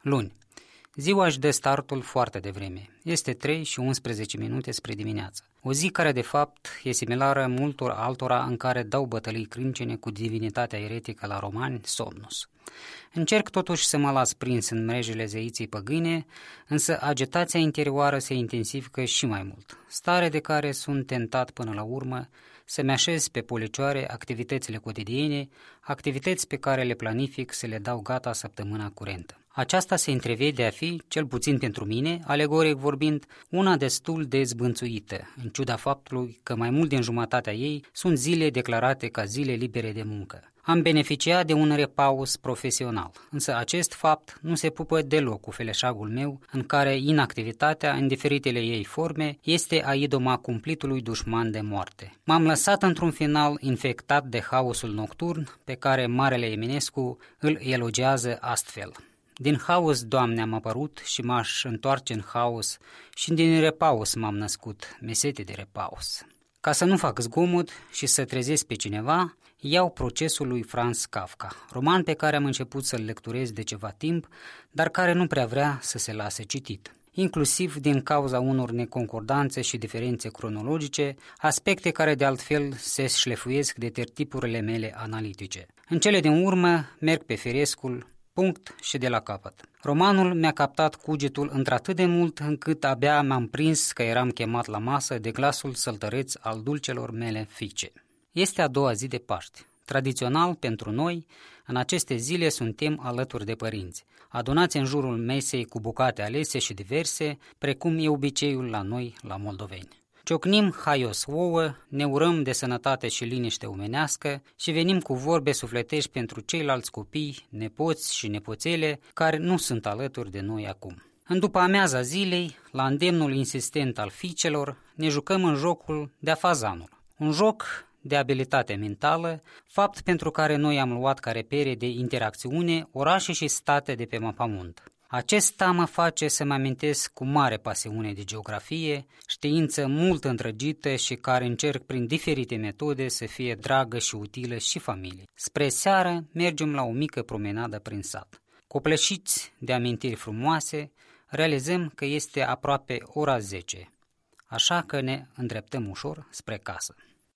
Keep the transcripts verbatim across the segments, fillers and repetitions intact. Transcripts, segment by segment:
Luni. Ziua își dă startul foarte devreme. Este trei și unsprezece minute spre dimineață. O zi care de fapt e similară multor altora în care dau bătălii crâncene cu divinitatea eretică la romani, Somnus. Încerc totuși să mă las prins în mrejele zeiței păgâine, însă agitația interioară se intensifică și mai mult, stare de care sunt tentat până la urmă să-mi așez pe policioare activitățile cotidiene, activități pe care le planific să le dau gata săptămâna curentă. Aceasta se întrevede a fi, cel puțin pentru mine, alegoric vorbind, una destul de zbânțuită, în ciuda faptului că mai mult din jumătatea ei sunt zile declarate ca zile libere de muncă. Am beneficiat de un repaus profesional, însă acest fapt nu se pupă deloc cu feleșagul meu, în care inactivitatea, în diferitele ei forme, este a idoma cumplitului dușman de moarte. M-am lăsat într-un final infectat de haosul nocturn, pe care Marele Eminescu îl elogează astfel. Din haos, Doamne, am apărut și m-aș întoarce în haos și din repaus m-am născut, mesete de repaus. Ca să nu fac zgomot și să trezesc pe cineva, iau Procesul lui Franz Kafka, roman pe care am început să-l lecturez de ceva timp, dar care nu prea vrea să se lase citit, inclusiv din cauza unor neconcordanțe și diferențe cronologice, aspecte care de altfel se șlefuiesc de tertipurile mele analitice. În cele din urmă merg pe firescul, punct și de la capăt. Romanul mi-a captat cugetul într-atât de mult încât abia m-am prins că eram chemat la masă de glasul săltăreț al dulcelor mele fiice. Este a doua zi de Paști. Tradițional, pentru noi, în aceste zile suntem alături de părinți, adunați în jurul mesei cu bucate alese și diverse, precum e obiceiul la noi, la moldoveni. Ciocnim haios ouă, ne urăm de sănătate și liniște omenească și venim cu vorbe sufletești pentru ceilalți copii, nepoți și nepoțele care nu sunt alături de noi acum. În după amiaza zilei, la îndemnul insistent al fiicelor, ne jucăm în jocul de-a fazanul. Un joc de abilitate mentală, fapt pentru care noi am luat ca repere de interacțiune orașe și state de pe mapamond. Acesta mă face să mă amintesc cu mare pasiune de geografie, știință mult îndrăgită și care încerc prin diferite metode să fie dragă și utilă și familiei. Spre seară mergem la o mică promenadă prin sat. Copleșiți de amintiri frumoase, realizăm că este aproape ora zece, așa că ne îndreptăm ușor spre casă.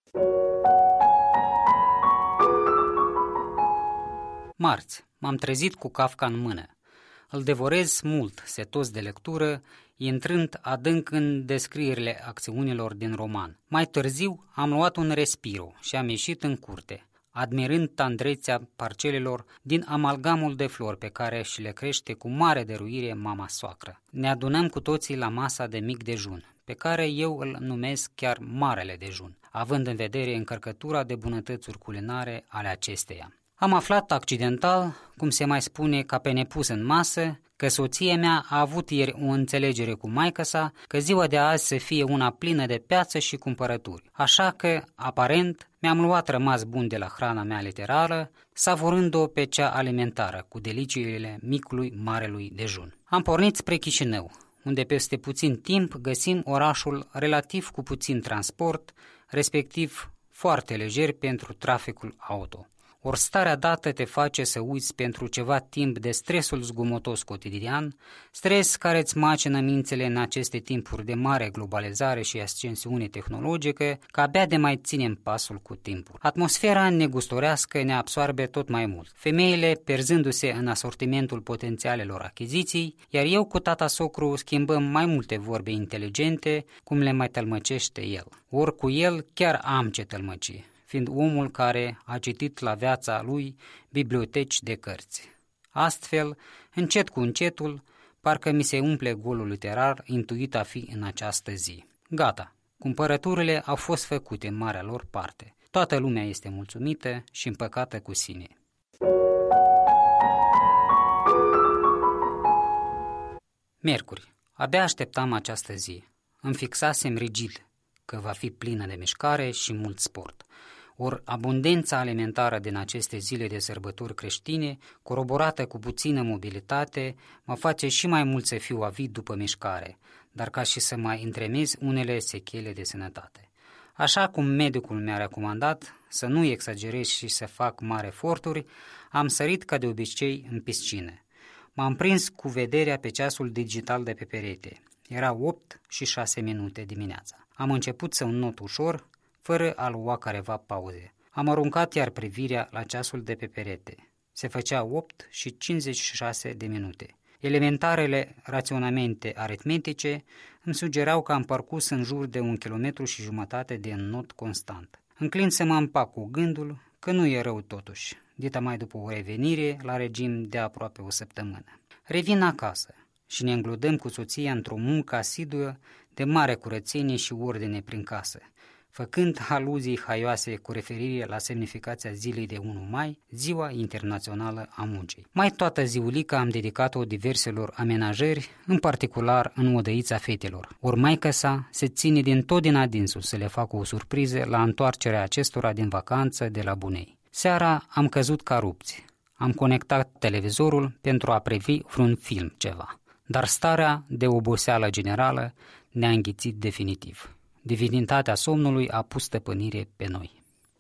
Marți, m-am trezit cu Kafka în mână. Îl devorez mult, setos de lectură, intrând adânc în descrierile acțiunilor din roman. Mai târziu am luat un respiro și am ieșit în curte, admirând tandrețea parcelelor din amalgamul de flori pe care și le crește cu mare dăruire mama soacră. Ne adunăm cu toții la masa de mic dejun, pe care eu îl numesc chiar Marele Dejun, având în vedere încărcătura de bunătățuri culinare ale acesteia. Am aflat accidental, cum se mai spune ca pe nepus în masă, că soția mea a avut ieri o înțelegere cu maică-sa că ziua de azi să fie una plină de piață și cumpărături. Așa că, aparent, mi-am luat rămas bun de la hrana mea literară, savurând-o pe cea alimentară, cu deliciile micului Marelui Dejun. Am pornit spre Chișinău, unde peste puțin timp găsim orașul relativ cu puțin transport, respectiv foarte lejer pentru traficul auto. Ori starea dată te face să uiți pentru ceva timp de stresul zgomotos cotidian, stres care îți macină mințele în aceste timpuri de mare globalizare și ascensiune tehnologică, că abia de mai ținem pasul cu timpul. Atmosfera negustorească ne absorbe tot mai mult, femeile perzându-se în asortimentul potențialelor achiziții, iar eu cu tata socru schimbăm mai multe vorbe inteligente, cum le mai tălmăcește el. Ori cu el chiar am ce tălmăci, fiind omul care a citit la viața lui biblioteci de cărți. Astfel, încet cu încetul, parcă mi se umple golul literar intuit a fi în această zi. Gata, cumpărăturile au fost făcute în marea lor parte. Toată lumea este mulțumită și împăcată cu sine. Miercuri. Abia așteptam această zi. Îmi fixasem rigid că va fi plină de mișcare și mult sport. Ori abundența alimentară din aceste zile de sărbători creștine, coroborată cu puțină mobilitate, mă face și mai mult să fiu avid după mișcare, dar ca și să mai întremez unele sechele de sănătate. Așa cum medicul mi-a recomandat să nu exagerez și să fac mari eforturi, am sărit ca de obicei în piscină. M-am prins cu vederea pe ceasul digital de pe perete. Era opt și șase minute dimineața. Am început să înnot ușor, fără a lua careva pauze. Am aruncat iar privirea la ceasul de pe perete. Se făcea opt și cincizeci și șase de minute. Elementarele raționamente aritmetice îmi sugerau că am parcurs în jur de un kilometru și jumătate de înnot constant. Înclin să mă împac cu gândul că nu e rău totuși, dita mai după o revenire la regim de aproape o săptămână. Revin acasă și ne îngludăm cu soția într-o muncă asiduă de mare curățenie și ordine prin casă, făcând aluzii haioase cu referire la semnificația zilei de unu mai, Ziua Internațională a Muncii. Mai toată ziulica am dedicat-o diverselor amenajări, în particular în odăița fetelor. Ori maică sa se ține din tot din adinsul să le facă o surpriză la întoarcerea acestora din vacanță de la Bunei. Seara am căzut ca rupți. Am conectat televizorul pentru a privi vreun film ceva. Dar starea de oboseală generală ne-a înghițit definitiv. Divinitatea somnului a pus stăpânire pe noi.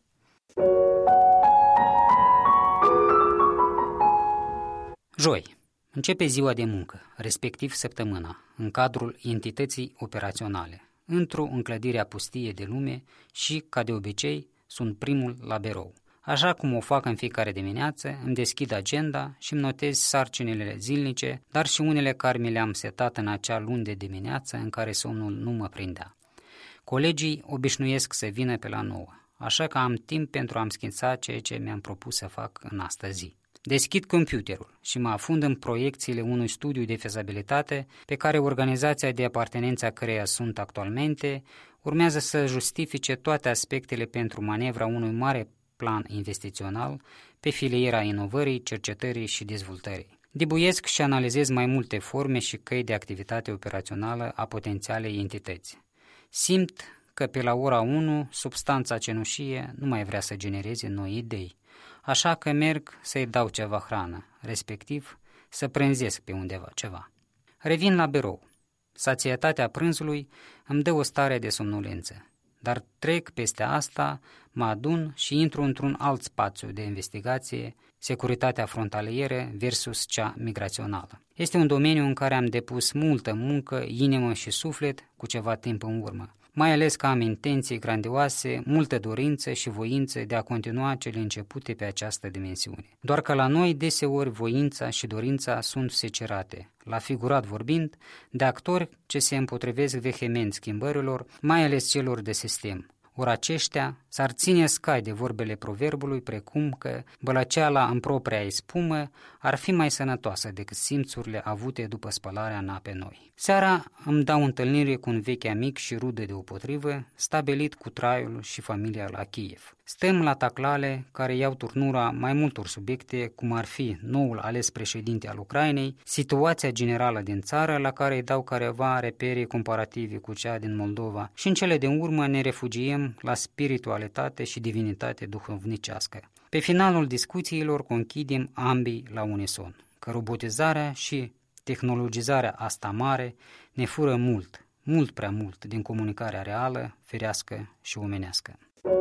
Joi. Începe ziua de muncă, respectiv săptămâna, în cadrul entității operaționale, într-o înclădire pustie de lume și, ca de obicei, sunt primul la birou. Așa cum o fac în fiecare dimineață, îmi deschid agenda și îmi notez sarcinile zilnice, dar și unele care mi le-am setat în acea luni de dimineață în care somnul nu mă prindea. Colegii obișnuiesc să vină pe la nouă, așa că am timp pentru a-mi schința ceea ce mi-am propus să fac în astă zi. Deschid computerul și mă afund în proiecțiile unui studiu de fezabilitate pe care organizația de apartenență a căreia sunt actualmente urmează să justifice toate aspectele pentru manevra unui mare plan investițional pe filiera inovării, cercetării și dezvoltării. Dibuiesc și analizez mai multe forme și căi de activitate operațională a potențialei entități. Simt că pe la ora unu substanța cenușie nu mai vrea să genereze noi idei, așa că merg să-i dau ceva hrană, respectiv să prânzesc pe undeva ceva. Revin la birou. Sațietatea prânzului îmi dă o stare de somnolență, dar trec peste asta, mă adun și intru într-un alt spațiu de investigație, securitatea frontalieră versus cea migrațională. Este un domeniu în care am depus multă muncă, inimă și suflet cu ceva timp în urmă, mai ales că am intenții grandioase, multă dorință și voință de a continua cele începute pe această dimensiune. Doar că la noi deseori voința și dorința sunt secerate, la figurat vorbind, de actori ce se împotrivesc vehement schimbărilor, mai ales celor de sistem. Ori aceștia s-ar ține scai de vorbele proverbului, precum că bălăceala în propria ei spumă ar fi mai sănătoasă decât simțurile avute după spălarea în ape noi. Seara îmi dau întâlnire cu un vechi amic și rudă deopotrivă, stabilit cu traiul și familia la Kiev. Stăm la taclale care iau turnura mai multor subiecte, cum ar fi noul ales președinte al Ucrainei, situația generală din țară, la care îi dau careva repere comparative cu cea din Moldova, și în cele din urmă ne refugiem la spiritualitate și divinitate duhovnicească. Pe finalul discuțiilor conchidem ambii la unison că robotizarea și tehnologizarea asta mare ne fură mult, mult prea mult din comunicarea reală, firească și omenească.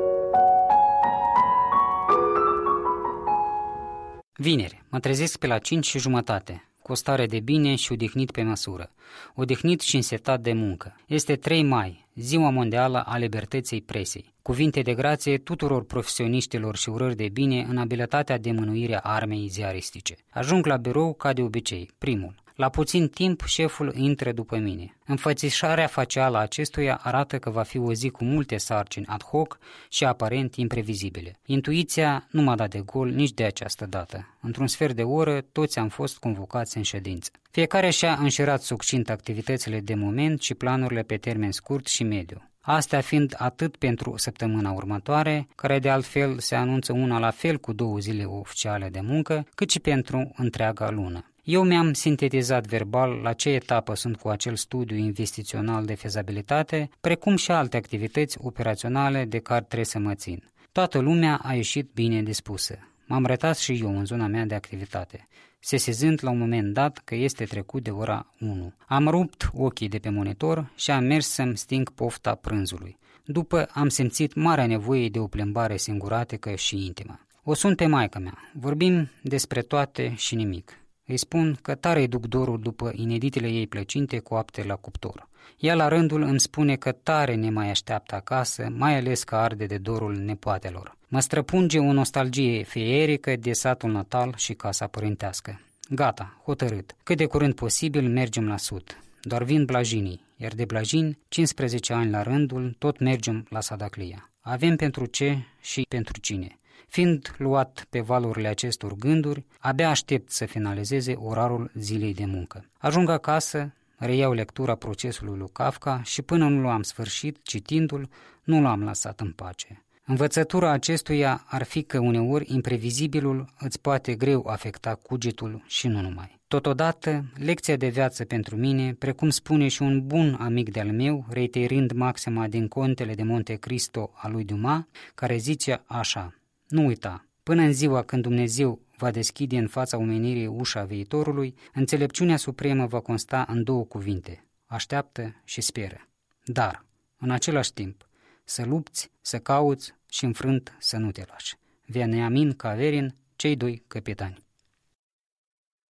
Vineri, mă trezesc pe la cinci și jumătate, cu o stare de bine și odihnit pe măsură, odihnit și însetat de muncă. Este trei mai, Ziua Mondială a Libertății Presei. Cuvinte de grație tuturor profesioniștilor și urări de bine în abilitatea de mânuire a armei ziaristice. Ajung la birou ca de obicei, primul. La puțin timp, șeful intră după mine. Înfățișarea facială a acestuia arată că va fi o zi cu multe sarcini ad hoc și aparent imprevizibile. Intuiția nu m-a dat de gol nici de această dată. Într-un sfert de oră, toți am fost convocați în ședință. Fiecare și-a înșirat succint activitățile de moment și planurile pe termen scurt și mediu. Astea fiind atât pentru săptămâna următoare, care de altfel se anunță una la fel cu două zile oficiale de muncă, cât și pentru întreaga lună. Eu mi-am sintetizat verbal la ce etapă sunt cu acel studiu investițional de fezabilitate, precum și alte activități operaționale de care trebuie să mă țin. Toată lumea a ieșit bine dispusă. M-am retas și eu în zona mea de activitate, sesizând la un moment dat că este trecut de ora unu. Am rupt ochii de pe monitor și am mers să-mi sting pofta prânzului. După am simțit marea nevoie de o plimbare singuratică și intimă. O sun pe maică mea. Vorbim despre toate și nimic. Îi spun că tare îi duc dorul după ineditele ei plăcinte coapte la cuptor. Ea la rândul îmi spune că tare ne mai așteaptă acasă, mai ales că arde de dorul nepoatelor. Mă străpunge o nostalgie feerică de satul natal și casa părintească. Gata, hotărât. Cât de curând posibil mergem la sud. Doar vin blajinii, iar de blajini, cincisprezece ani la rândul, tot mergem la Sadaclia. Avem pentru ce și pentru cine. Fiind luat pe valurile acestor gânduri, abia aștept să finalizeze orarul zilei de muncă. Ajung acasă, reiau lectura procesului lui Kafka și până nu l-am sfârșit citindu-l, nu l-am lăsat în pace. Învățătura acestuia ar fi că uneori imprevizibilul îți poate greu afecta cugetul și nu numai. Totodată, lecția de viață pentru mine, precum spune și un bun amic de-al meu, reiterând maxima din Contele de Monte Cristo a lui Dumas, care zice așa: nu uita, până în ziua când Dumnezeu va deschide în fața omenirii ușa viitorului, înțelepciunea supremă va consta în două cuvinte: așteaptă și speră. Dar, în același timp, să lupți, să cauți și înfrânt să nu te lași. Veniamin Caverin, cei doi capitani.